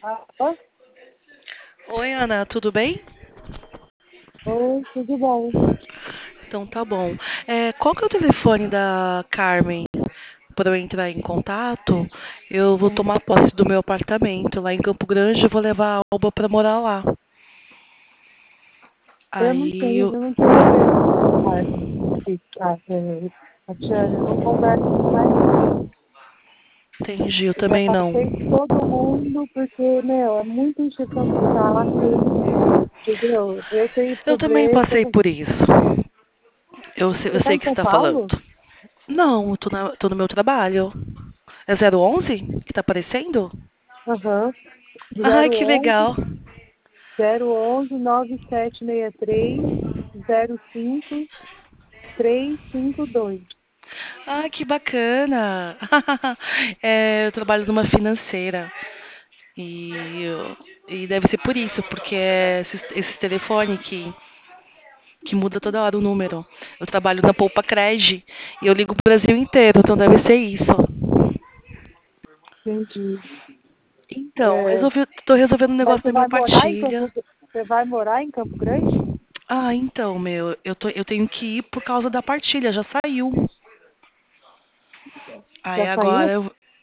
Ah, Oi, Ana, tudo bem? oi, tudo bom? Então tá bom. Qual que é o telefone da Carmen para eu entrar em contato? Eu vou tomar posse do meu apartamento lá em Campo Grande e vou levar a Alba para morar lá. Aí eu Eu não tenho tempo com a Carmen. A Tiane, eu não converso com mais ninguém. entendi, eu Eu já também não. passei todo mundo, porque, meu, é muito encheção de saco, entendeu? Eu tenho Eu também problema. passei por isso. Eu Você tá sei o em que você São está falando. Paulo? Não, tô no meu trabalho. É 011 que tá aparecendo? Aham. Ai, Zero que onze legal. 011 9763 05 352. Ah, que bacana! Eu trabalho numa financeira e, e deve ser por isso, porque é esse telefone que muda toda hora o número. Eu trabalho na Poupa Cred e eu ligo pro Brasil inteiro, então deve ser isso. Entendi. Então, É, tô resolvendo um mas negócio você da minha vai morar em partilha. Você vai morar em Campo Grande? Ah, então, eu tenho que ir por causa da partilha, já saiu. Aí Já saiu? agora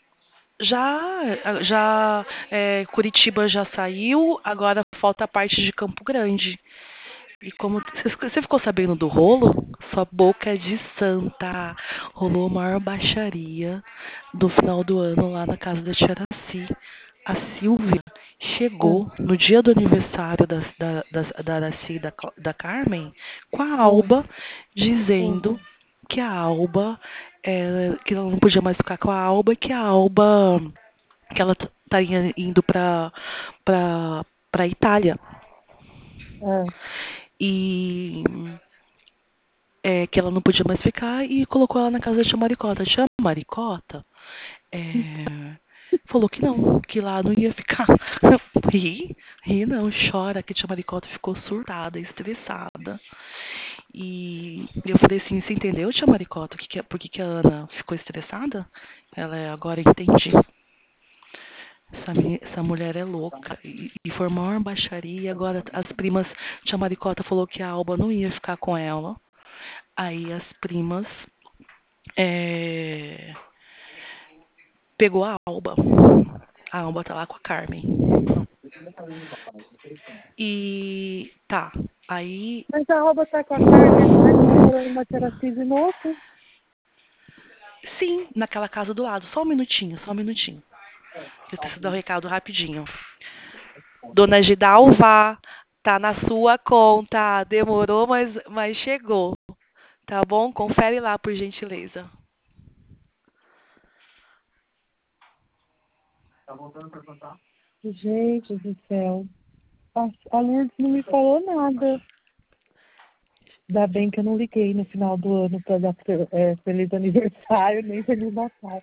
Curitiba já saiu, agora falta a parte de Campo Grande. E como você ficou sabendo do rolo? Sua boca é de santa. Rolou a maior baixaria do final do ano lá na casa da tia Araci. A Silvia Ah, chegou no dia do aniversário da Araci e da Carmen com a ah, Alba ah, dizendo que a Alba que ela não podia mais ficar com a Alba e que a Alba que ela estaria indo para Itália ah. e que ela não podia mais ficar e colocou ela na casa da tia Maricota. A tia Maricota falou que não, que lá não ia ficar. Ri, ri não, chora, que a tia Maricota ficou surtada, estressada. E eu falei assim, você entendeu, tia Maricota, por que que a Ana ficou estressada? Agora entendi. Essa mulher é louca. E foi a maior baixaria. E agora as primas, tia Maricota falou que a Alba não ia ficar com ela. Aí as primas é, pegou a Alba. A Alba tá lá com a Carmen. E tá. Aí, Mas a Alba tá com a Carmen, a Carmen tá morando na Teraci de novo. sim, naquela casa do lado. Só um minutinho, só um minutinho. Eu preciso dar um recado rapidinho. Dona Gidalva, tá na sua conta. Demorou, mas chegou. Tá bom? Confere lá, por gentileza. Gente do céu. A Lourdes não me falou nada. Ainda bem que eu não liguei no final do ano para dar feliz aniversário, nem feliz Natal.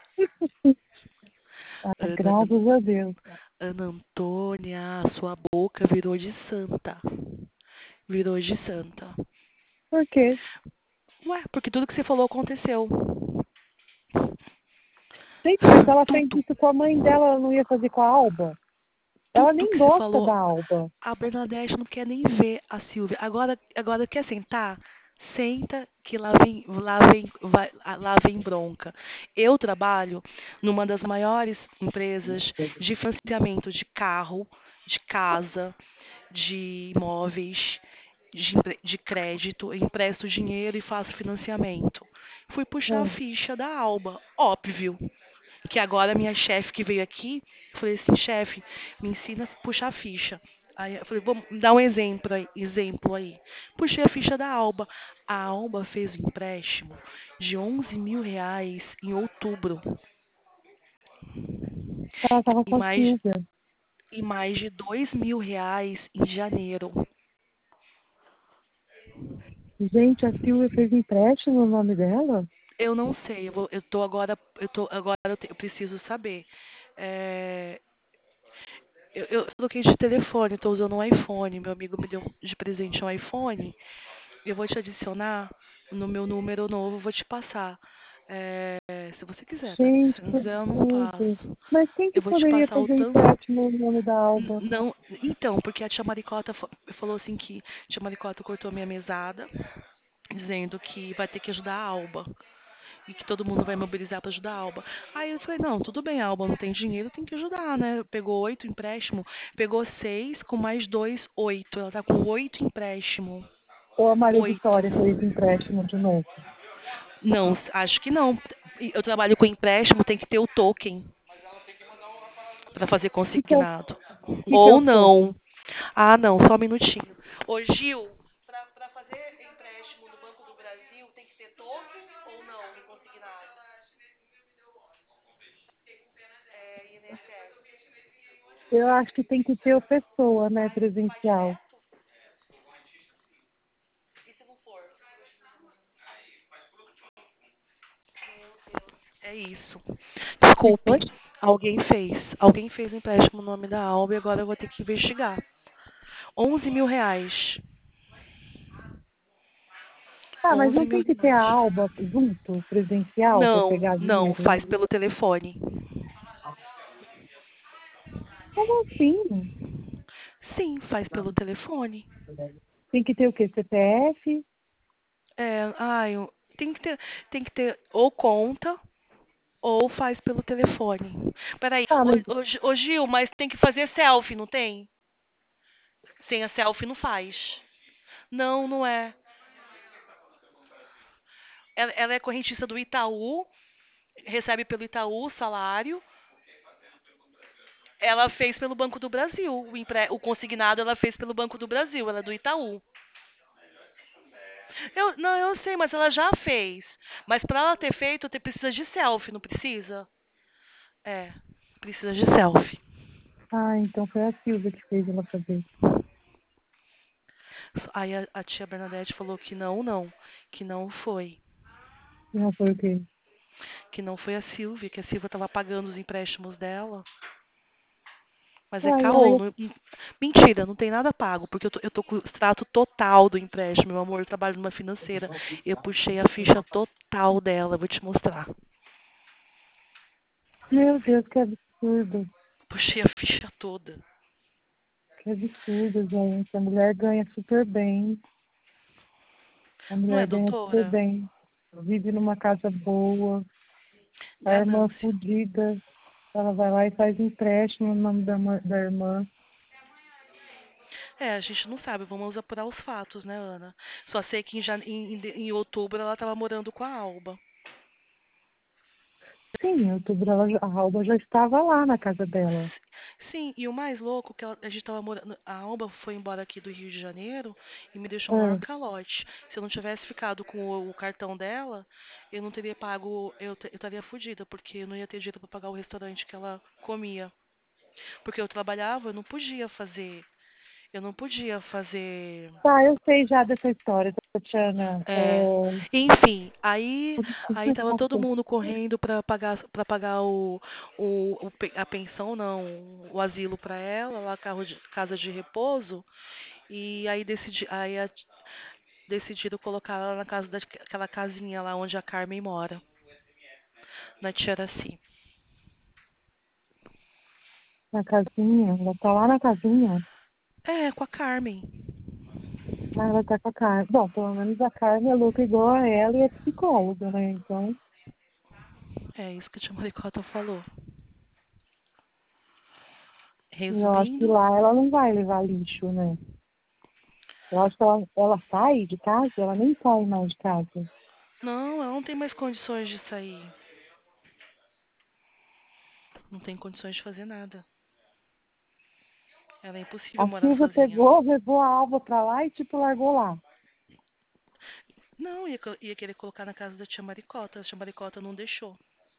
Ah, Ana, graças a Deus. Ana Antônia, sua boca virou de santa. Virou de santa. Por quê? Ué, porque tudo que você falou aconteceu. Gente, mas ela fez Tudo, isso com a mãe dela, ela não ia fazer com a Alba? Ela tudo nem que você gosta falou. da Alba. A Bernadette não quer nem ver a Silvia. Agora quer sentar? Senta que lá vem bronca. Eu trabalho numa das maiores empresas de financiamento de carro, de casa, de imóveis, de crédito. Eu empresto dinheiro e faço financiamento. Fui puxar a Ah, ficha da Alba, óbvio. Que agora a minha chefe que veio aqui, eu falei assim, chefe, me ensina a puxar a ficha. Aí eu falei, vamos dar um exemplo aí. Puxei a ficha da Alba. A Alba fez um empréstimo de R$ 11.000 em outubro ela estava e com a mais, Silvia. e mais de R$ 2.000 em janeiro. Gente, a Silvia fez empréstimo no nome dela? Eu não sei, eu preciso saber. É, eu troquei de telefone, estou usando um iPhone. Meu amigo me deu de presente um iPhone. Eu vou te adicionar no meu número novo, vou te passar. Se você quiser, tá? Gente, Se não que quiser, eu não absurdo. passo. Mas quem que Eu vou te poderia passar o fazer tanto. empréstimo no nome da Alba? Não, então, porque a tia Maricota falou assim que a tia Maricota cortou minha mesada, dizendo que vai ter que ajudar a Alba. E que todo mundo vai mobilizar para ajudar a Alba. Aí eu falei, não, tudo bem, a Alba não tem dinheiro, tem que ajudar, né? Pegou 8 empréstimo, pegou 6 com mais 2, 8. Ela tá com 8 empréstimo. Ou a Maria 8. Vitória fez empréstimo de novo? Não, acho que não. Eu trabalho com empréstimo, tem que ter o token para fazer O que, que, é, o consignado. que, que é Ou o não. token? Ah, não, só um minutinho. Ô, Gil, para fazer empréstimo no Banco do Brasil, tem que ter token ou não no consignado? INSS. Eu acho que tem que ter o pessoa, né, presencial. E se não for? É isso. Que foi? Desculpe. Alguém fez empréstimo no nome da Alba e agora eu vou ter que investigar. 11 mil reais. Ah, mas 11 não mil tem que ter a reais. Alba junto, presencial, para Não, pegar não, dinheiro? faz pelo telefone. Como assim? Sim, faz pelo telefone. Tem que ter o quê? CPF? Tem que ter ou conta ou faz pelo telefone. Peraí, Ah, mas ô Gil, mas tem que fazer selfie, não tem? Sem a selfie não faz. Não, não é. Ela é correntista do Itaú, recebe pelo Itaú o salário. Ela fez pelo Banco do Brasil. O consignado ela fez pelo Banco do Brasil, ela é do Itaú. Não, eu sei, mas ela já fez. Mas para ela ter feito, precisa de selfie, não precisa? É, precisa de selfie. então foi a Silvia que fez ela fazer. Aí a tia Bernadette falou que não, que não foi. Não foi o quê? Que não foi a Silvia, que a Silvia estava pagando os empréstimos dela. Mas é Uai, caô. Mentira, não tem nada pago, porque eu tô com o extrato total do empréstimo, meu amor. Eu trabalho numa financeira. Eu puxei a ficha total dela, vou te mostrar. Meu Deus, que absurdo. Puxei a ficha toda. Que absurdo, gente. A mulher ganha super bem. A Não é, mulher ganha super doutora? bem. Vive numa casa boa. A irmã Ganância. fodida. Ela vai lá e faz empréstimo no nome da irmã. A gente não sabe, vamos apurar os fatos, né, Ana? Só sei que em outubro ela estava morando com a Alba. Sim, em outubro a Alba já estava lá na casa dela. Sim, e o mais louco que a gente tava morando. A Alba foi embora aqui do Rio de Janeiro e me deixou o maior É. calote. Se eu não tivesse ficado com o cartão dela, eu não teria pago. Eu estaria fodida, porque eu não ia ter dinheiro para pagar o restaurante que ela comia. Porque eu trabalhava, eu não podia fazer. Eu não podia fazer. Tá, eu sei já dessa história, Tatiana. Enfim, aí tava todo Desculpa. mundo correndo para pagar a pensão, não, o asilo para ela, lá casa de repouso, e aí decidiram colocar ela na casa daquela casinha lá onde a Carmen mora, na Tiaraci. Na casinha, ela tá lá na casinha. Com a Carmen. Ah, ela tá com a Carmen. Bom, pelo menos a Carmen é louca igual a ela e é psicóloga, né? Então, É isso que a tia Maricota falou. eu acho que Resumindo, lá ela não vai levar lixo, né? Eu acho que ela sai de casa, ela nem sai mais de casa. não, ela não tem mais condições de sair. Não tem condições de fazer nada. Ela é impossível A morar Silvia sozinha. pegou, levou a Alba pra lá e, tipo, largou lá. Não, ia querer colocar na casa da tia Maricota. A tia Maricota não deixou.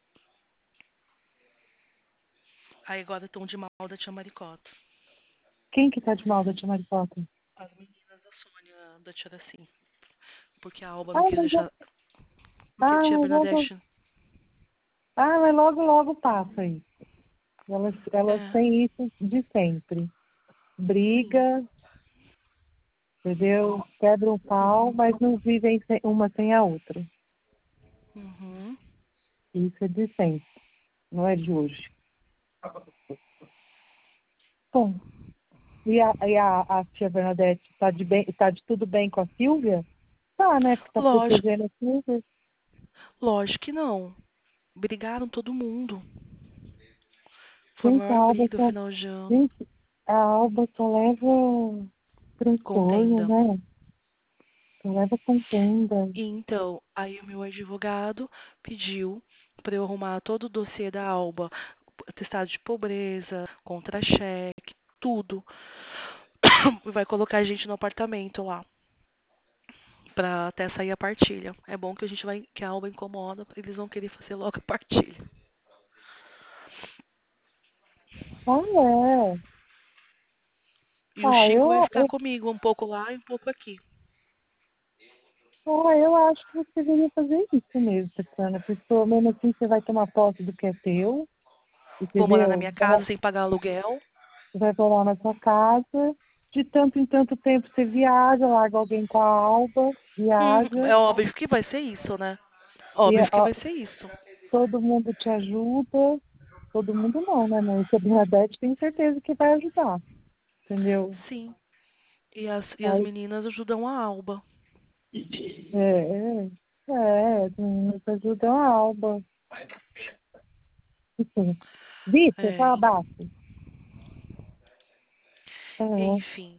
Aí agora estão de mal da tia Maricota. Quem que tá de mal da tia Maricota? As meninas da Sônia, da tia Daci. Porque a Alba não Ah, quis mas, deixar. Porque a tia mas logo, Bernadette. logo passa aí. Elas É, têm isso de sempre. sim. Briga, entendeu? Quebra um pau, mas não vivem uma sem a outra. Uhum. Isso é de sempre, não é de hoje. Bom, a tia Bernadette tá de tudo bem com a Silvia? Tá, né? Porque tá Lógico, protegendo a Silvia. lógico que não. Brigaram todo mundo. Foi a Gente, a maior Alba briga só, final de ano. gente, a Alba só leva transtorno, Contenda. né? Só leva contenda. E então, aí o meu advogado pediu para eu arrumar todo o dossiê da Alba, atestado de pobreza, contra-cheque, tudo. E vai colocar a gente no apartamento lá, pra até sair a partilha. É bom que a gente vai, que a Alba incomoda, eles vão querer fazer logo a partilha. Ah, é. E o Chico vai Eu, ficar comigo, um pouco lá e um pouco aqui. eu acho que você deveria fazer isso mesmo, Tatiana, porque pelo menos assim você vai tomar posse do que é teu, Vou morar na entendeu? minha casa sem pagar aluguel. Você vai morar na sua casa, de tanto em tanto tempo você viaja, larga alguém com a Alba, viaja, É óbvio que vai ser isso, né? e Óbvio que ó, vai ser isso. todo mundo te ajuda, todo mundo não, né? Mas a Bernadette tem certeza que vai ajudar, entendeu? Sim. E as Aí, meninas ajudam a Alba. nos ajudam a Alba. Enfim. Vitor, É, fala baixo. É. enfim.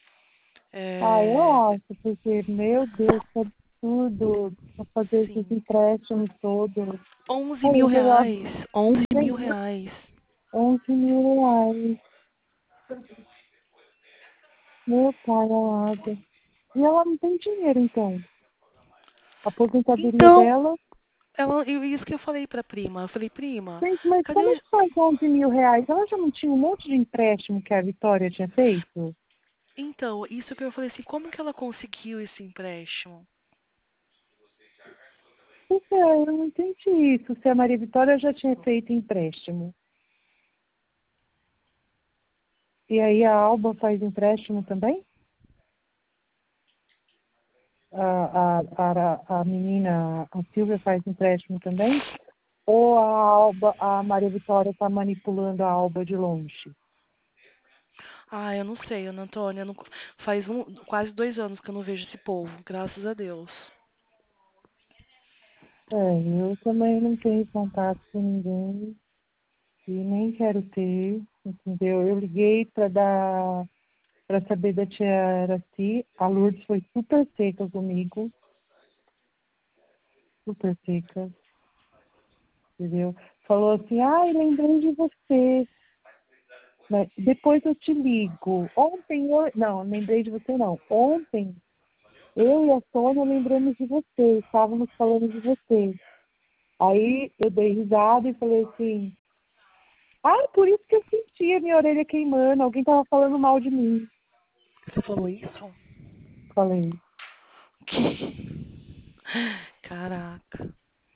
Eu É, acho, porque, meu Deus, que absurdo pra fazer esses sim. empréstimos todos. 11 Aí, mil eu reais. 11 mil reais. 11 mil reais. Meu pai amado. E ela não tem dinheiro, então. A aposentadoria Então, dela. isso que eu falei pra prima. Eu falei, prima, Gente, mas cadê como o... que faz 11 mil reais? Ela já não tinha um monte de empréstimo que a Vitória tinha feito? Então, isso que eu falei assim, como que ela conseguiu esse empréstimo? Pois é, eu não entendi isso. Se a Maria Vitória já tinha feito empréstimo. E aí a Alba faz empréstimo também? A menina, a Silvia faz empréstimo também? Ou a Maria Vitória está manipulando a Alba de longe? Ah, eu não sei, Ana Antônia. Faz quase 2 anos que eu não vejo esse povo, graças a Deus. Eu também não tenho contato com ninguém e nem quero ter, entendeu? Eu liguei para saber da tia Araci, a Lourdes foi super seca comigo, super seca, entendeu? Falou assim, ai, lembrei de você, mas depois eu te ligo. Não, lembrei de você não. Ontem, eu e a Sônia lembramos de você, estávamos falando de você. Aí eu dei risada e falei assim, por isso que eu sentia minha orelha queimando, alguém estava falando mal de mim. Você falou isso? Falei, Caraca.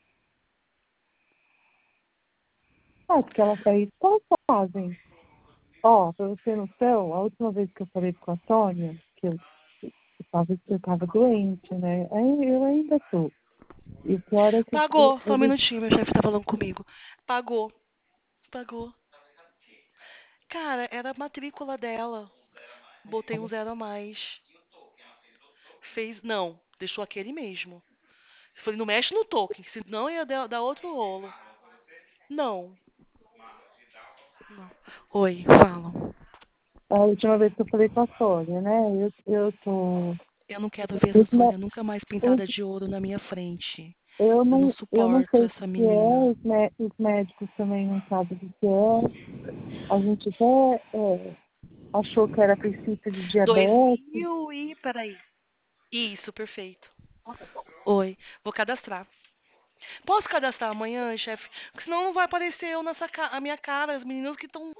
porque ela fez, como fazem? Ó, pra você ter noção, a última vez que eu falei com a Sônia, que eu tava doente, né? Aí eu ainda tô. E o pior é que Pagou. Só um minutinho, meu chefe tá falando comigo. Pagou. Pagou. Cara, era a matrícula dela. Botei um zero a mais. Fez. Não, deixou aquele mesmo. Falei, não mexe no token, senão ia dar outro rolo. Não. Não. Oi, fala. a última vez que eu falei com a Sônia, né? Eu tô. Eu não quero ver Os, essa mé- Sônia nunca mais os, pintada de ouro na minha frente. Eu não eu não suporto sei o essa que é, menina. os médicos também não sabem o que é. A gente até achou que era princípio de Dois diabetes. mil e... Peraí. Isso, perfeito. Oi, vou cadastrar. Posso cadastrar amanhã, chefe? Porque senão não vai aparecer eu a minha cara, as meninas que estão...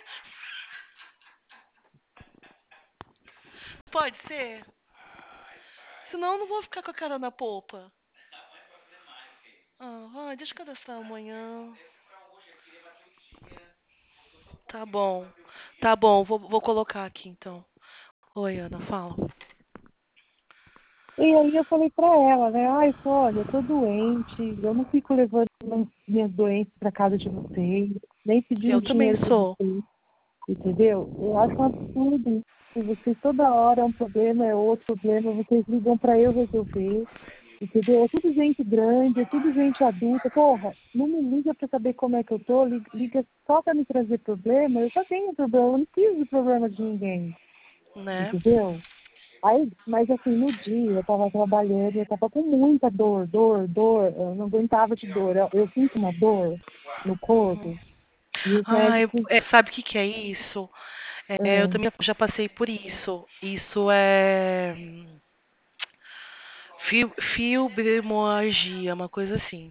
Pode ser? Senão eu não vou ficar com a cara na polpa. Vai, deixa eu cadastrar amanhã. Tá bom. Tá bom, vou colocar aqui então. Oi, Ana, fala. E aí eu falei pra ela, né? Ai, Sônia, eu tô doente, eu não fico levando minhas doenças para casa de vocês, nem pedindo Eu também dinheiro para sou. vocês, entendeu? Eu acho um absurdo. Se vocês toda hora é um problema, é outro problema, vocês ligam para eu resolver, entendeu? É tudo gente grande, é tudo gente adulta. Porra, não me liga para saber como é que eu tô, liga só para me trazer problema. Eu já tenho problema, eu não preciso de problema de ninguém, Né? entendeu? Aí, mas assim, no dia eu tava trabalhando, eu tava com muita dor, eu não aguentava de dor. Eu sinto uma dor no corpo e os Ai, médicos. sabe o que que é isso? Eu também já passei por isso. Isso é fibromialgia, uma coisa assim.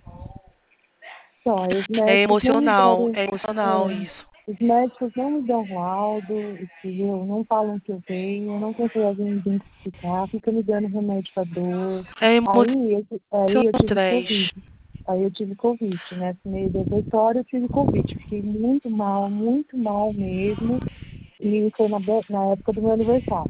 Só, os É médicos não me emocional, deram. é emocional isso. Os médicos não me dão laudo, entendeu? Não falam que eu tenho, não conseguem me identificar, fica me dando remédio para dor. É Aí eu emocional tive Covid. stress. Aí eu tive Covid, né? No meio dessa história eu tive Covid. Fiquei muito mal mesmo. E foi na época do meu aniversário.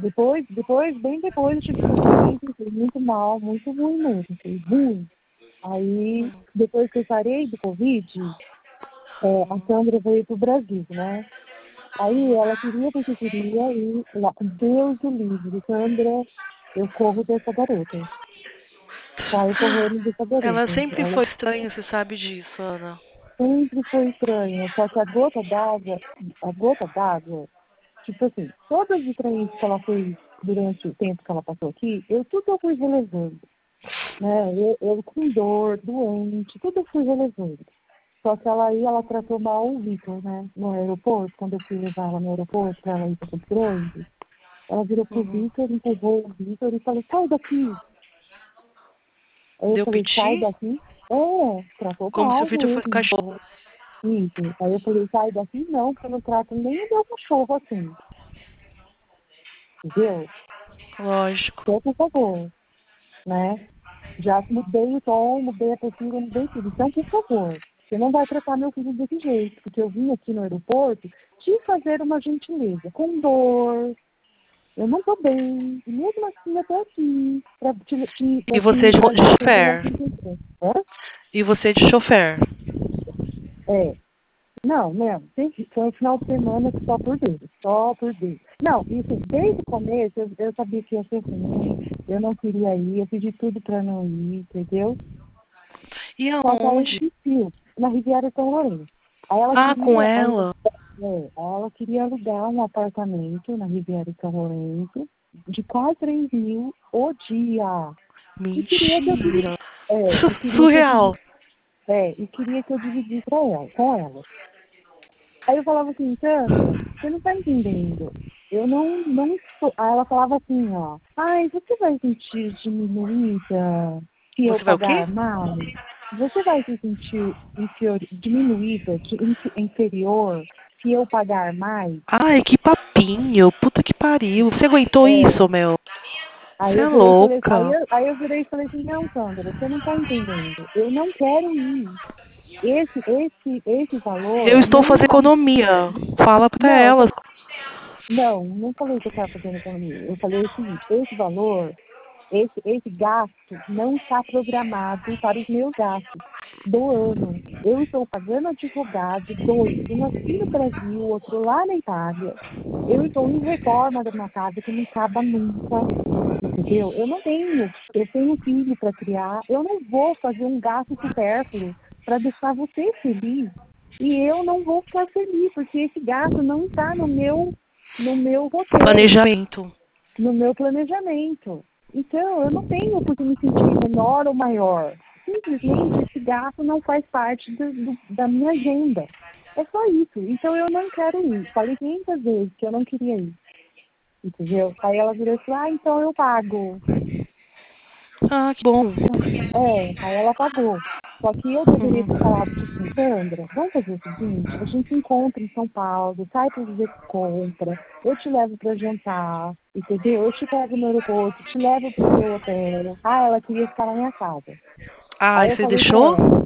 Bem depois eu tive Covid, fiquei muito mal, muito ruim mesmo, fiquei ruim. Aí, depois que eu sarei do Covid, a Sandra veio pro Brasil, né? Aí ela queria porque queria e lá, Deus o livre, Sandra, eu corro dessa garota. Saio correndo dessa Ela garota. sempre Ela foi estranha, você sabe disso, Ana. sempre foi estranha, só que a gota d'água, tipo assim, todas as estranhas que ela fez durante o tempo que ela passou aqui, tudo eu fui relevando, né? Eu com dor, doente, tudo eu fui relevando. Só que ela tratou mal o Vitor, né? No aeroporto, quando eu fui levar ela no aeroporto para ela ir para Campo Grande, ela virou pro Vitor, empurrou o Vitor e falou, sai daqui. Aí eu Deu falei, sai piti, daqui? Tratou como se o mal Vitor fosse mesmo. cachorro. Isso. Aí eu falei, sai daqui não, porque eu não trato nem o meu cachorro assim. Entendeu? Lógico. Então, por favor, né? Já mudei o tom, mudei a postura, mudei tudo. Então, por favor, você não vai tratar meu filho desse jeito, porque eu vim aqui no aeroporto te fazer uma gentileza, com dor. Eu não tô bem, e mesmo assim eu tô aqui pra E você de pra te ajudar chofer. com você. Hã? E você de chofer. É. Não, foi um final de semana que só por Deus, só por Deus. Não, isso, desde o começo eu sabia que ia ser ruim, eu não queria ir, eu pedi tudo pra não ir, entendeu? E Só que ela aonde? insistiu, na Riviera São Lourenço. Aí ela Ah, com queria, ela? ela queria alugar um apartamento na Riviera São Lourenço de quase 3 mil o dia. E queria que eu Mentira. dividisse, Surreal. e queria que eu dividisse com ela. Aí eu falava assim, Sandra, você não tá entendendo. Eu não estou. Aí ela falava assim, ó, ai, você vai sentir diminuída se eu Você vai o quê? pagar mais? Você vai se sentir diminuída, inferior, se eu pagar mais? Ai, que papinho. Puta que pariu. Você aguentou É. isso, meu? Aí Você é eu virei e falei, louca. aí eu virei e falei assim, não, Sandra, você não tá entendendo. Eu não quero ir. Esse Eu valor estou não fazendo tá. economia. Fala pra Não, elas. não falei que eu estava fazendo economia. Eu falei o seguinte, esse valor, esse gasto não está programado para os meus gastos do ano. Eu estou pagando advogado, dois, um aqui no Brasil, outro lá na Itália. Eu estou em reforma da minha casa que não acaba nunca, entendeu? Eu tenho filho para criar, eu não vou fazer um gasto supérfluo para deixar você feliz. E eu não vou ficar feliz, porque esse gasto não está no meu roteiro, Planejamento. no meu planejamento. Então, eu não tenho por que me sentir menor ou maior. Simplesmente esse gasto não faz parte da minha agenda. É só isso. Então, eu não quero ir. Falei 500 vezes que eu não queria ir. Entendeu? Aí ela virou e falou, então eu pago. Ah, que bom. Aí ela pagou. Só que eu deveria ter falado, tipo assim, Sandra, vamos fazer o seguinte, a gente se encontra em São Paulo, sai para fazer compra, eu te levo para jantar, entendeu? Eu te pego no aeroporto, te levo pro seu hotel. Ah, ela queria ficar na minha casa. Ah, Aí e eu você falei para deixou? ela,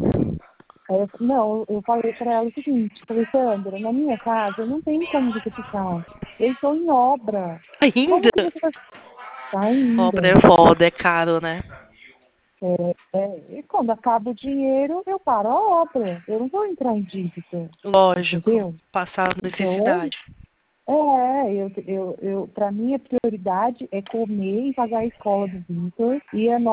não, eu falei para ela o seguinte, falei, Sandra, na minha casa não tem como você ficar. Eu estou em obra. Ainda? Como que você vai ficar Obra ainda? é foda, é caro, né? E quando acaba o dinheiro, eu paro a obra. Eu não vou entrar em dívida. Lógico. Entendeu? Passar Então, necessidade. para mim a prioridade é comer e pagar a escola do Vitor e a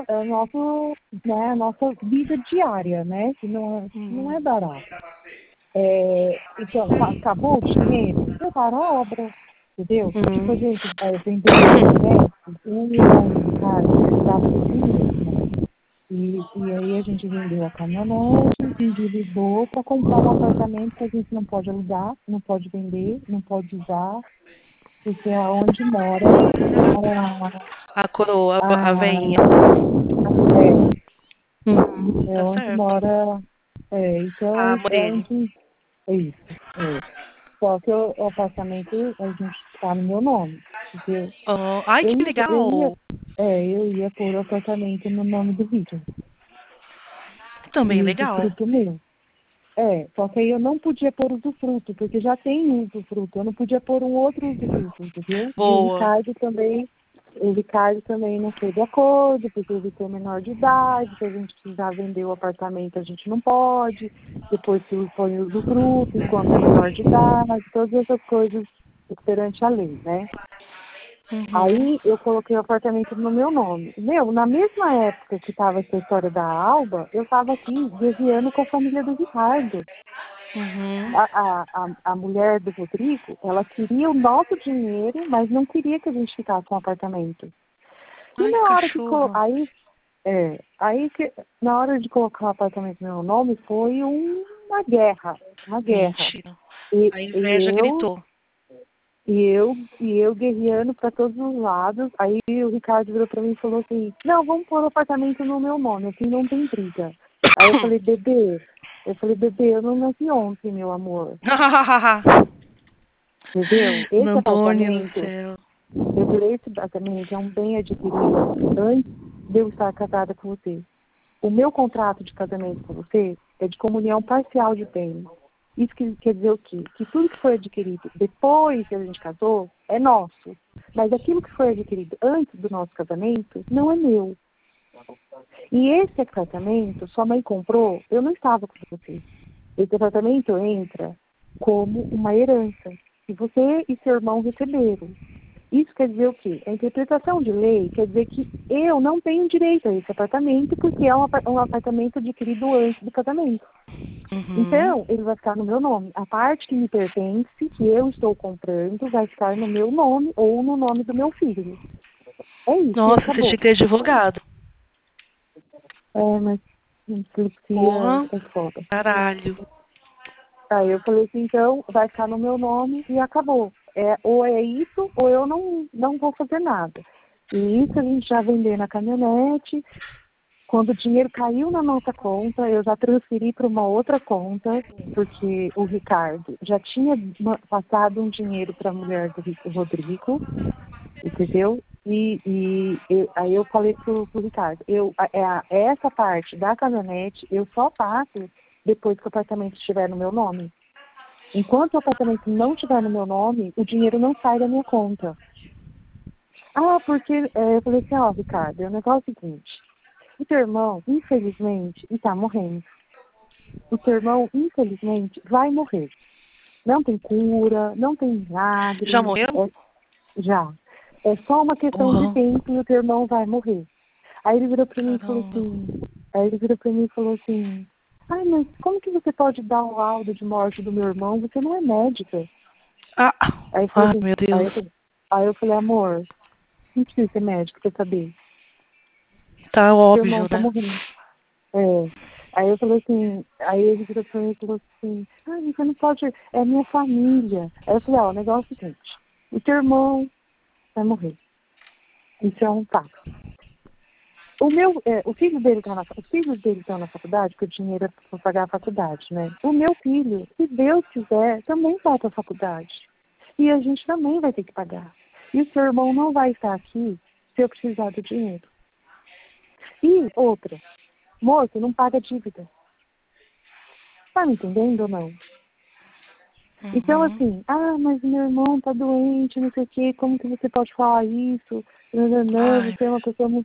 nossa vida diária, né? Que não é barato. Então, acabou o dinheiro, eu paro a obra, entendeu? Tipo, a gente vendeu a caminhonete, um irmão do Ricardo precisava de dinheiro, né? E aí a gente vendeu a caminhonete, endividou para comprar um apartamento que a gente não pode alugar, não pode vender, não pode usar, porque é onde mora A coroa, a veinha. é Tá onde certo. mora. Então A é Morene. onde. É isso. Só que o apartamento a gente está no meu nome. Entendeu? Oh, ai, Eu que ia, eu ia, legal. eu ia pôr o apartamento no nome do Vitor. Também E legal. usufruto meu. Só que aí eu não podia pôr usufruto, porque já tem usufruto. Eu não podia pôr um outro usufruto, entendeu? E Boa. o Ricardo também não foi de acordo, porque ele tem menor de idade, se a gente precisar vender o apartamento, a gente não pode, depois se põe o usufruto, enquanto é menor de idade, todas essas coisas perante a lei, né? Aí eu coloquei o apartamento no meu nome. Na mesma época que estava essa história da Alba, eu estava aqui desviando com a família do Ricardo. A mulher do Rodrigo, ela queria o nosso dinheiro, mas não queria que a gente ficasse com o apartamento. E Ai, na hora cachorro. na hora de colocar o apartamento no meu nome, foi uma guerra. Mentira. E, A e inveja eu gritou. e eu guerreando para todos os lados. Aí o Ricardo virou para mim e falou assim: não, vamos pôr o apartamento no meu nome, assim não tem briga. Aí eu falei, bebê, eu não nasci ontem, meu amor. Entendeu? Esse Nandone do apartamento, céu. esse apartamento é um bem adquirido antes de eu estar casada com você. O meu contrato de casamento com você é de comunhão parcial de bens. Isso quer dizer o quê? Que tudo que foi adquirido depois que a gente casou é nosso. Mas aquilo que foi adquirido antes do nosso casamento não é meu. E esse apartamento, sua mãe comprou, eu não estava com você. Esse apartamento entra como uma herança que você e seu irmão receberam. Isso quer dizer o quê? A interpretação de lei quer dizer que eu não tenho direito a esse apartamento porque é um apartamento adquirido antes do casamento. Então, ele vai ficar no meu nome. A parte que me pertence, que eu estou comprando, vai ficar no meu nome ou no nome do meu filho. É isso, e Nossa, você acabou. tinha que ter advogado. Mas dislexia Porra. é foda. Caralho. Aí eu falei assim, então, vai ficar no meu nome e acabou. Ou é isso, ou eu não vou fazer nada. E isso a gente já vendeu na caminhonete. Quando o dinheiro caiu na nossa conta, eu já transferi para uma outra conta, porque o Ricardo já tinha passado um dinheiro para a mulher do Rodrigo, entendeu? Aí eu falei pro Ricardo, essa parte da caminhonete eu só passo depois que o apartamento estiver no meu nome. Enquanto o apartamento não estiver no meu nome, o dinheiro não sai da minha conta. Porque eu falei assim, Ricardo, o negócio é o seguinte, o teu irmão, infelizmente, está morrendo. O teu irmão, infelizmente, vai morrer. Não tem cura, não tem Já milagre. morreu? Já. É só uma questão de tempo e o teu irmão vai morrer. Aí ele virou para mim e falou assim, ai, mas como que você pode dar o laudo de morte do meu irmão? Você não é médica. Aí eu falei assim, meu Deus. Aí eu falei, amor, não precisa ser médico pra saber. Tá Seu irmão óbvio, tá né? morrendo. Aí eu falei assim, aí ele virou pra mim e falou assim, você não pode, é minha família. Aí eu falei, o negócio é o seguinte, o teu irmão vai morrer. Isso é um fato. Os filhos dele estão na faculdade, porque o dinheiro é para pagar a faculdade, né? O meu filho, se Deus quiser, também vai para a faculdade. E a gente também vai ter que pagar. E o seu irmão não vai estar aqui se eu precisar do dinheiro. E outra, moço, não paga dívida. Tá me entendendo ou não? Então, assim, mas meu irmão tá doente, não sei o quê, como que você pode falar isso? Não, Ai, você é uma pessoa muito...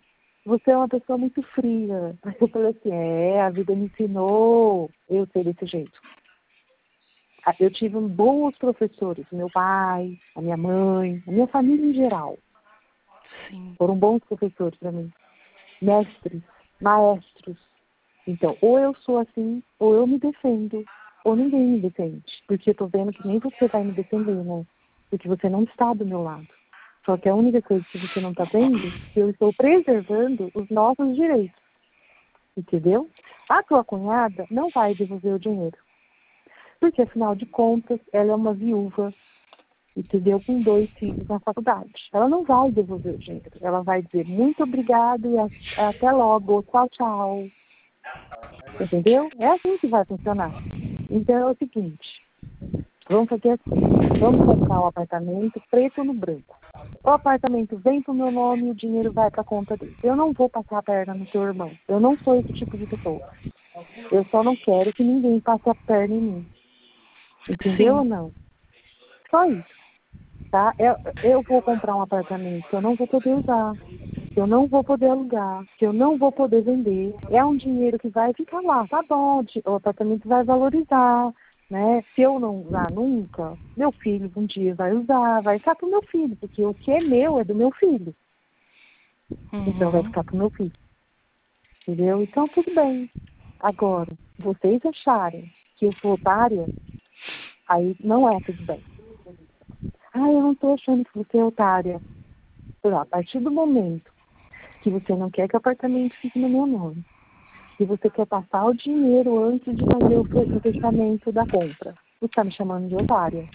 você é uma pessoa muito fria. Aí eu falei assim, a vida me ensinou eu ser desse jeito. Eu tive bons professores, meu pai, a minha mãe, a minha família em geral. Sim. Foram bons professores para mim. Mestres, maestros. Então, ou eu sou assim, ou eu me defendo, ou ninguém me defende. Porque eu tô vendo que nem você vai me defender, né? Porque você não está do meu lado. Só que a única coisa que você não está vendo é que eu estou preservando os nossos direitos. Entendeu? A tua cunhada não vai devolver o dinheiro. Porque, afinal de contas, ela é uma viúva, entendeu? Com 2 filhos na faculdade. Ela não vai devolver o dinheiro. Ela vai dizer muito obrigado e até logo. Tchau, tchau. Entendeu? É assim que vai funcionar. Então é o seguinte, vamos fazer assim, vamos comprar um apartamento preto no branco. O apartamento vem pro meu nome e o dinheiro vai para a conta dele. Eu não vou passar a perna no seu irmão. Eu não sou esse tipo de pessoa. Eu só não quero que ninguém passe a perna em mim. Entendeu Sim. ou não? Só isso. Tá? Eu vou comprar um apartamento que eu não vou poder usar, que eu não vou poder alugar, que eu não vou poder vender. É um dinheiro que vai ficar lá, tá bom, o apartamento vai valorizar, né? Se eu não usar nunca, meu filho um dia vai usar, vai ficar pro meu filho, porque o que é meu é do meu filho. Então vai Uhum. ficar pro meu filho. Entendeu? Então tudo bem. Agora, vocês acharem que eu sou otária, aí não é tudo bem. Eu não tô achando que você é otária. A partir do momento que você não quer que o apartamento fique no meu nome, que você quer passar o dinheiro antes de fazer o fechamento da compra, você está me chamando de otária.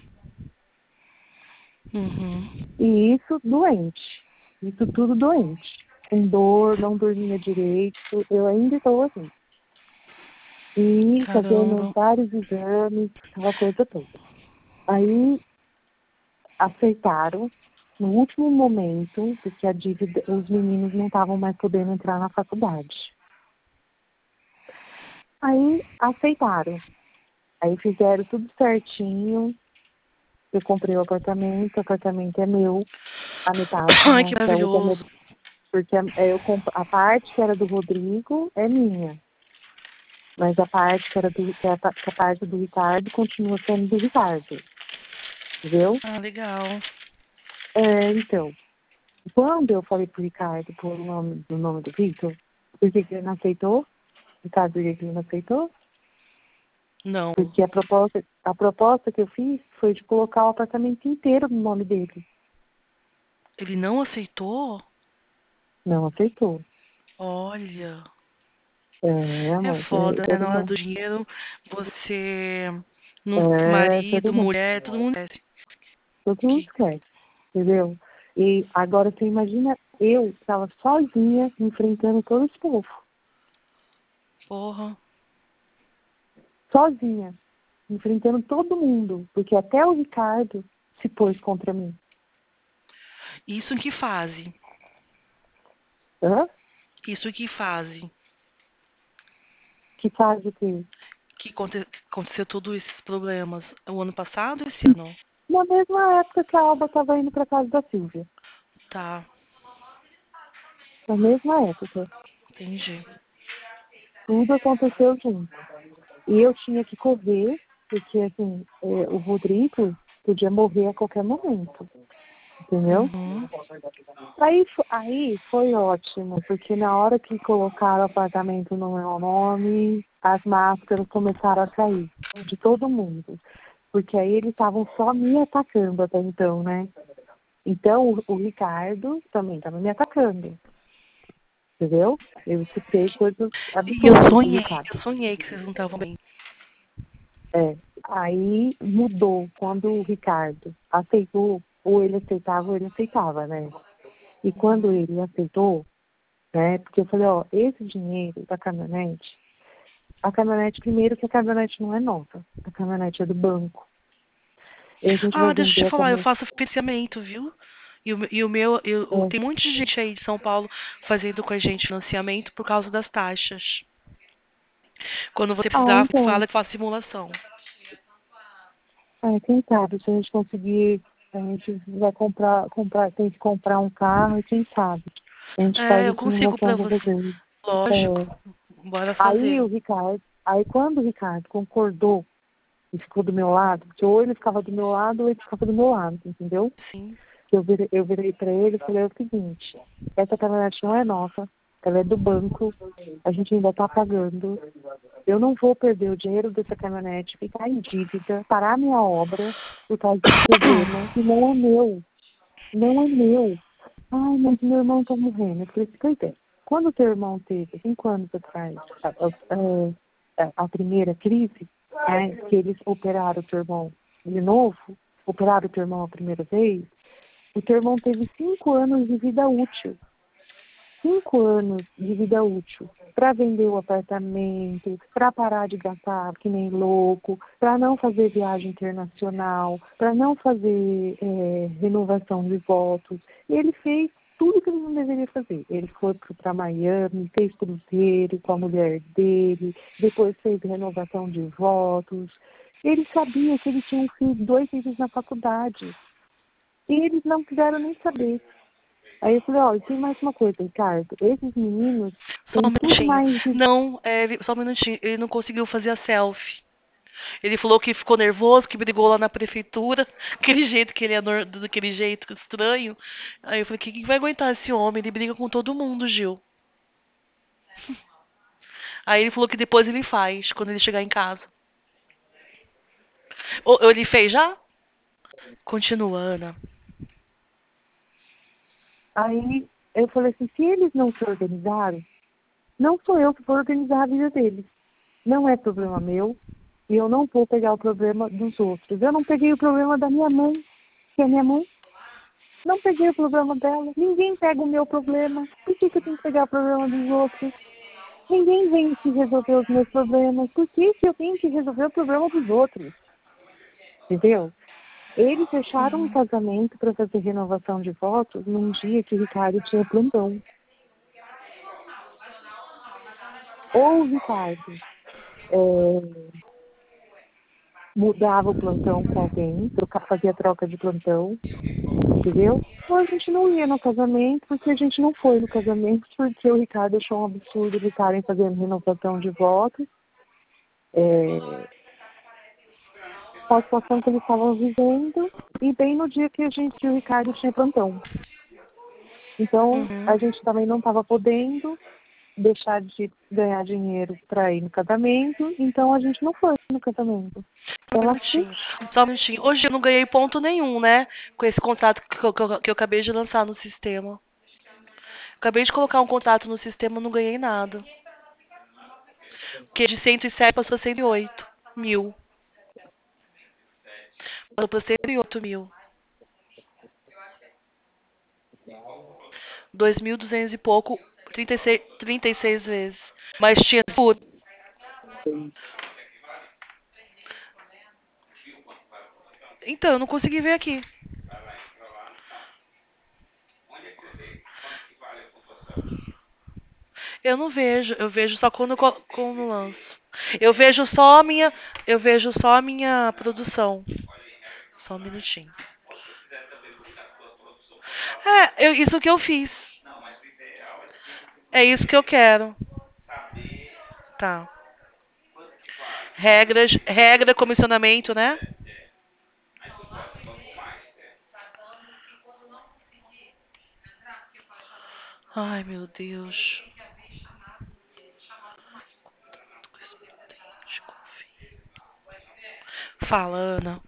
Uhum. E isso doente. Isso tudo doente. Com dor, não dormia direito, eu ainda estou assim. E fazendo Caramba. vários exames, aquela coisa toda. Aí aceitaram no último momento, porque a dívida, os meninos não estavam mais podendo entrar na faculdade. Aí aceitaram. Aí fizeram tudo certinho. Eu comprei o apartamento é meu, a metade, Ai, né? que Que a outra é maravilhoso. porque a parte que era do Rodrigo é minha. Mas a parte que era que a parte do Ricardo continua sendo do Ricardo. Entendeu? Ah, legal. Então, quando eu falei pro Ricardo pôr o nome do Vitor, por que ele não aceitou? Ricardo, por que ele não aceitou? Não. Porque a proposta que eu fiz foi de colocar o apartamento inteiro no nome dele. Ele não aceitou? Não aceitou. Olha. É Mas foda, né? ele Na hora não. do dinheiro, você, no Todo marido, mundo. mulher, todo mundo esquece. Todo mundo Que esquece. Entendeu? E agora você imagina, eu estava sozinha enfrentando todo esse povo. porra. Sozinha. Enfrentando todo mundo. Porque até o Ricardo se pôs contra mim. Isso em que fase? Hã? Isso em que fase? Que faz o quê? Aconteceu todos esses problemas o ano passado ou esse ano? Na mesma época que a Alba estava indo para casa da Silvia. Tá, Na mesma época. entendi. Tudo aconteceu junto. E eu tinha que correr, porque assim, o Rodrigo podia morrer a qualquer momento. Entendeu? Uhum. Aí foi ótimo, porque na hora que colocaram o apartamento no meu nome, as máscaras começaram a cair de todo mundo. Porque aí eles estavam só me atacando até então, né? Então o Ricardo também estava me atacando. Entendeu? Eu escutei coisas E eu absurdas do sonhei, Ricardo. eu sonhei que vocês não estavam bem. Aí mudou quando o Ricardo aceitou, ou ele aceitava, né? E quando ele aceitou, né? Porque eu falei, esse dinheiro da caminhonete, a caminhonete, primeiro que a caminhonete não é nova, a caminhonete é do banco. E a gente vai Ah, deixa eu vender te a falar, eu caminhonete. faço financiamento, viu? E o meu, tem um monte de gente aí de São Paulo fazendo com a gente financiamento por causa das taxas. Quando você precisar, Então, fala que faz simulação. quem sabe, se a gente conseguir, a gente vai comprar, tem que comprar um carro, e quem sabe. A gente faz Eu isso em consigo pra relação a você. vocês. Lógico. Bora Aí fazer. o Ricardo, aí quando o Ricardo concordou e ficou do meu lado, porque ou ele ficava do meu lado ou ele ficava do meu lado, entendeu? Sim. Eu virei para ele e falei o seguinte, essa caminhonete não é nossa, ela é do banco, a gente ainda está pagando. Eu não vou perder o dinheiro dessa caminhonete, ficar em dívida, parar minha obra por causa desse problema, e não é meu. Não é meu. Ai, mas meu irmão está morrendo. Eu falei, pois é. Quando o teu irmão teve, 5 anos atrás, a primeira crise, né, que eles operaram o teu irmão de novo, operaram o teu irmão a primeira vez, o teu irmão teve 5 anos de vida útil. 5 anos de vida útil para vender o apartamento, para parar de gastar que nem louco, para não fazer viagem internacional, para não fazer renovação de votos. Ele fez tudo que ele não deveria fazer. Ele foi para Miami, fez cruzeiro com a mulher dele, depois fez renovação de votos. Ele sabia que ele tinha 2 filhos na faculdade. E eles não quiseram nem saber. Aí eu falei, e tem mais uma coisa, Ricardo. Esses meninos Só têm um tudo minutinho. mais de... Não, só um minutinho. Ele não conseguiu fazer a selfie. Ele falou que ficou nervoso, que brigou lá na prefeitura, aquele jeito que ele é daquele jeito estranho. Aí eu falei, quem vai aguentar esse homem? Ele briga com todo mundo, Gil. Aí ele falou que depois ele faz, quando ele chegar em casa. Ou ele fez já? Continua, Ana. Aí eu falei assim, se eles não se organizaram, não sou eu que vou organizar a vida deles. Não é problema meu e eu não vou pegar o problema dos outros. Eu não peguei o problema da minha mãe, que é minha mãe. Não peguei o problema dela. Ninguém pega o meu problema. Por que eu tenho que pegar o problema dos outros? Ninguém vem se resolver os meus problemas. Por que eu tenho que resolver o problema dos outros? Entendeu? Eles fecharam um casamento para fazer renovação de votos num dia que o Ricardo tinha plantão. Ou o Ricardo mudava o plantão com alguém, fazia troca de plantão, entendeu? Ou a gente não ia no casamento, porque a gente não foi no casamento, porque o Ricardo achou um absurdo eles estarem fazendo renovação de votos. Com a situação que eles estavam vivendo, e bem no dia que o Ricardo tinha plantão. Então, a gente também não estava podendo deixar de ganhar dinheiro para ir no casamento, então a gente não foi no casamento. Só um minutinho. Hoje eu não ganhei ponto nenhum, né? Com esse contrato que eu acabei de lançar no sistema. Acabei de colocar um contrato no sistema, não ganhei nada. Porque de 107 passou a 108 mil. Passou para 108 mil. 2.200 e pouco, 36 vezes. Mas tinha por. Então, eu não consegui ver aqui. Eu não vejo, eu vejo só quando lanço. Eu vejo só a minha produção. Só um minutinho. Isso que eu fiz. É isso que eu quero. Tá. Regra, comissionamento, né? Ai, meu Deus. Fala, Ana.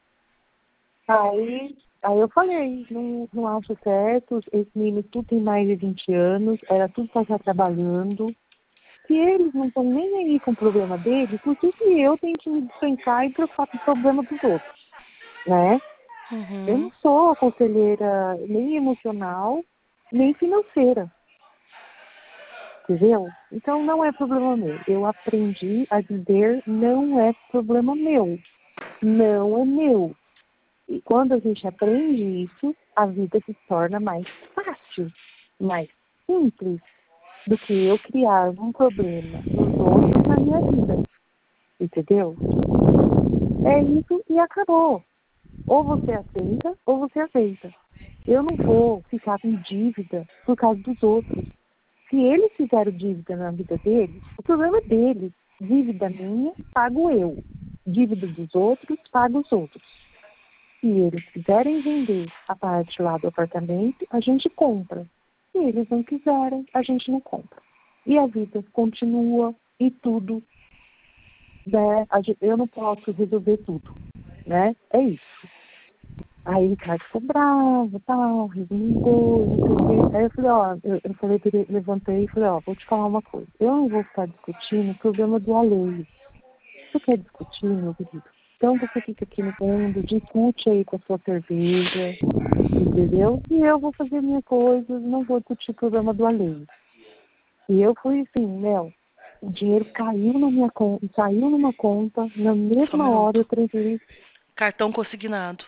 Aí eu falei, não acho certo, esse menino tudo tem mais de 20 anos, era tudo para estar trabalhando. Se eles não estão nem aí com o problema deles, por que eu tenho que me despencar e preocupar com o problema dos outros, né? Eu não sou conselheira nem emocional, nem financeira, entendeu? Então não é problema meu. Eu aprendi a dizer não é problema meu, não é meu. E quando a gente aprende isso, a vida se torna mais fácil, mais simples do que eu criar um problema nos outros na minha vida. Entendeu? É isso e acabou. Ou você aceita, ou você aceita. Eu não vou ficar com dívida por causa dos outros. Se eles fizeram dívida na vida deles, o problema é deles. Dívida minha, pago eu. Dívida dos outros, pago os outros. Se eles quiserem vender a parte lá do apartamento, a gente compra. Se eles não quiserem, a gente não compra. E a vida continua e tudo, né? Eu não posso resolver tudo, né? É isso. Aí o Ricardo ficou bravo, tal, resmungou, não sei o quê. Aí eu falei, ó, eu falei pra ele, levantei e falei, ó, vou te falar uma coisa. Eu não vou ficar discutindo o problema do alheio. Se você quer discutir, meu querido, então você fica aqui no fundo, discute aí com a sua cerveja, entendeu? E eu vou fazer minha coisa, não vou discutir o problema do alheio. E eu fui assim, Mel, o dinheiro caiu na minha conta, saiu numa conta, na Só um mesma hora eu minuto. transferi. Cartão consignado.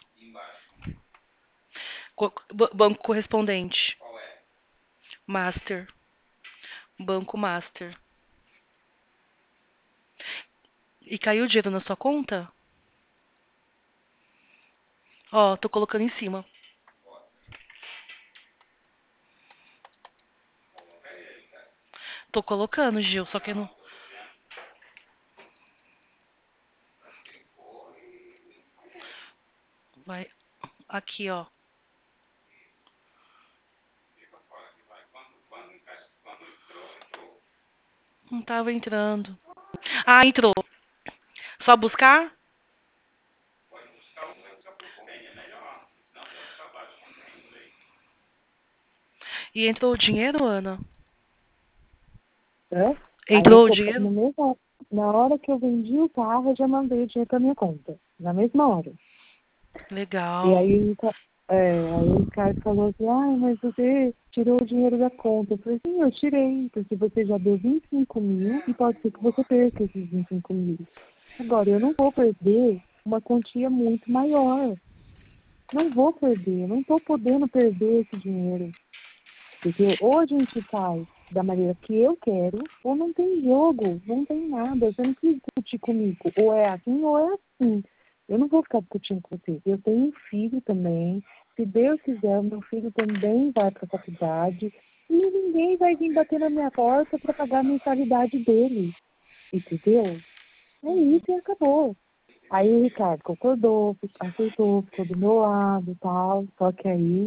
Banco correspondente. Master. Banco Master. E caiu o dinheiro na sua conta? Ó, tô colocando em cima. Tô colocando, Gil, só que não. Vai. Aqui, ó. Não tava entrando. Ah, entrou. Só buscar? E entrou o dinheiro, Ana? Né? Aí Entrou o dinheiro? na hora que eu vendi o carro, eu já mandei o dinheiro para minha conta. Na mesma hora. E Legal. aí o Ricardo falou assim, mas você tirou o dinheiro da conta. Eu falei, sim, eu tirei, porque você já deu 25 mil e pode ser que você perca esses 25 mil. Agora, eu não vou perder uma quantia muito maior. Não vou perder, não estou podendo perder esse dinheiro. Porque ou a gente faz da maneira que eu quero, ou não tem jogo, não tem nada. Você não precisa discutir comigo. Ou é assim, ou é assim. Eu não vou ficar discutindo com você. Eu tenho um filho também. Se Deus quiser, o meu filho também vai para a faculdade. E ninguém vai vir bater na minha porta para pagar a mensalidade dele. Entendeu? É isso e acabou. Aí o Ricardo concordou, aceitou, ficou do meu lado e tal. Só que aí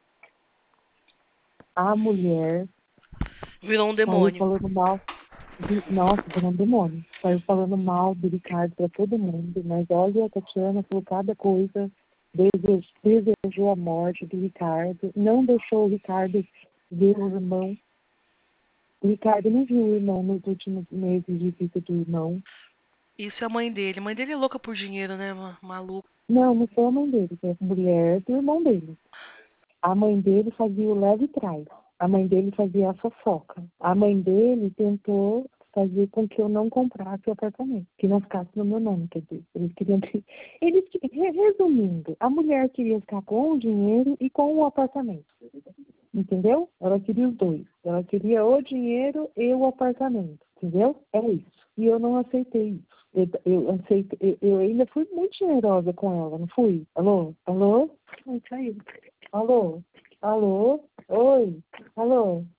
a mulher Virou um saiu demônio. falando mal. Nossa, virou um demônio. Saiu falando mal do Ricardo para todo mundo. Mas olha, a Tatiana falou cada coisa. Desejou a morte do Ricardo. Não deixou o Ricardo ver o irmão. O Ricardo não viu o irmão nos últimos meses de vida do irmão. Isso é a mãe dele. A mãe dele é louca por dinheiro, né, maluco? Não foi a mãe dele, foi a mulher do irmão dele. A mãe dele fazia o leve trás. A mãe dele fazia a fofoca. A mãe dele tentou fazer com que eu não comprasse o apartamento, que não ficasse no meu nome, quer dizer. Resumindo, a mulher queria ficar com o dinheiro e com o apartamento. Entendeu? Ela queria os dois. Ela queria o dinheiro e o apartamento. Entendeu? É isso. E eu não aceitei isso. Eu ainda fui muito generosa com ela, não fui? Alô? Alô? Ai, caiu. Alô? Alô? Oi? Alô?